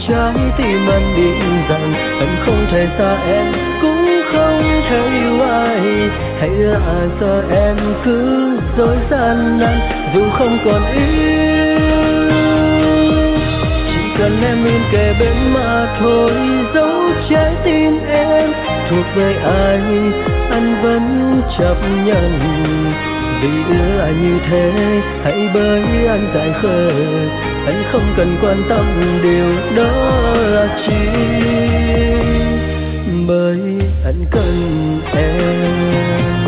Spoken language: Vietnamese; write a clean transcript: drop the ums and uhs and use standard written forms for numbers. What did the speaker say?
trái tim anh biết rằng anh không thể xa em, cũng không thể yêu ai. Hãy là giờ em cứ dối gian nan dù không còn yêu. Chỉ cần em luôn kề bên mà thôi, dấu trái tim em thuộc về ai anh vẫn chấp nhận. Vì yêu anh như thế hãy bởi anh tại khờ, anh không cần quan tâm điều đó là chi, bởi anh cần em.